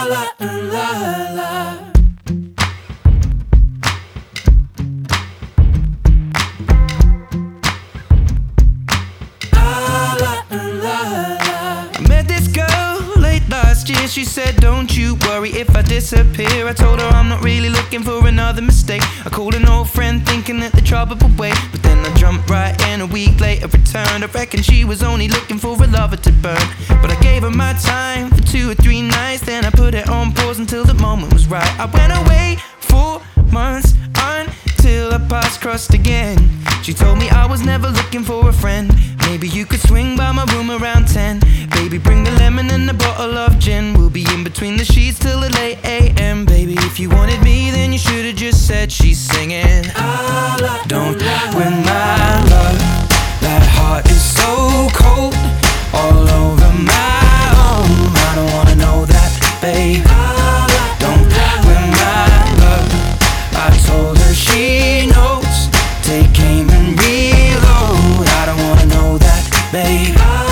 She said, don't you worry if I disappear. I told her I'm not really looking for another mistake. I called an old friend thinking that the trouble would wait, but then I jumped right in. A week later returned. I reckon she was only looking for a lover to burn, but I gave her my time for 2 or 3 nights. Then I put it on pause until the moment was right. I went away 4 months until our paths crossed again. She told me I was never looking for a friend. Maybe you could swing by my room around 10. Baby, bring the lemon and a bottle of gin. We'll be in between the sheets till the late AM. Baby, if you wanted me, then you should've just said she's singing. Don't win my love. That heart is so cold, all over my own. I don't wanna know that, babe. Don't win my love. I told her she knows. Take aim and reload. I don't wanna know that, babe.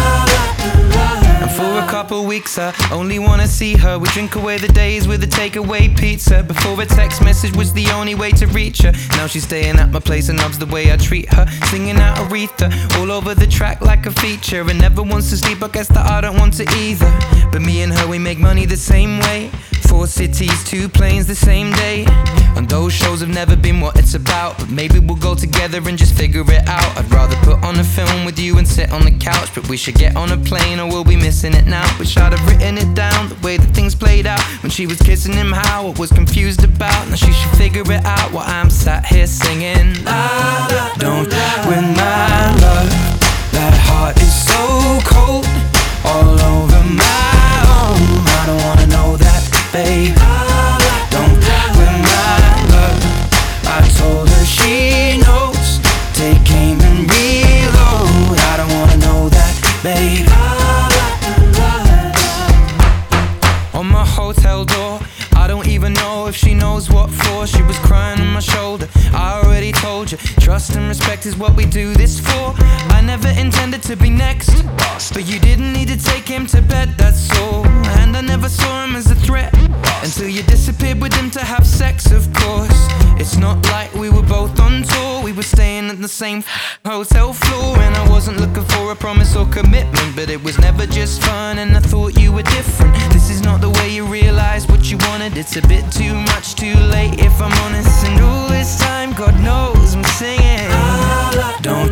And for a couple weeks I only wanna see her. We drink away the days with a takeaway pizza. Before a text message was the only way to reach her. Now she's staying at my place and loves the way I treat her. Singing out Aretha all over the track like a feature. And never wants to sleep, I guess that I don't want to either. But me and her, we make money the same way. 4 cities, 2 planes the same day. And those shows have never been what it's about, but maybe we'll go together and just figure it out. I'd rather put on a film with you and sit on the couch, but we should get on a plane or we'll be missing it now. Wish I'd have written it down, the way that things played out. When she was kissing him, how I was confused about. Now she should figure it out while I'm sat here singing. Don't win my love. That heart is so cold, all over my own. I don't wanna know that, babe. Don't win my love. I told her she knows. Take aim and reload. I don't wanna know that, babe. On my hotel door, I don't even know if she knows what for. She was crying on my shoulder. I already told you, trust and respect is what we do this for. I never intended to be next, but you didn't need to take him to bed, that's all. And I never saw him as a threat until you disappeared with him to have sex, of course. It's not like we were both on tour. We were staying at the same hotel floor. And I wasn't looking for a promise or commitment, but it was never just fun and I thought you were different. This is not the way you realize what you wanted. It's a bit too much too late if I'm honest. And all this time, God knows I'm singing. Don't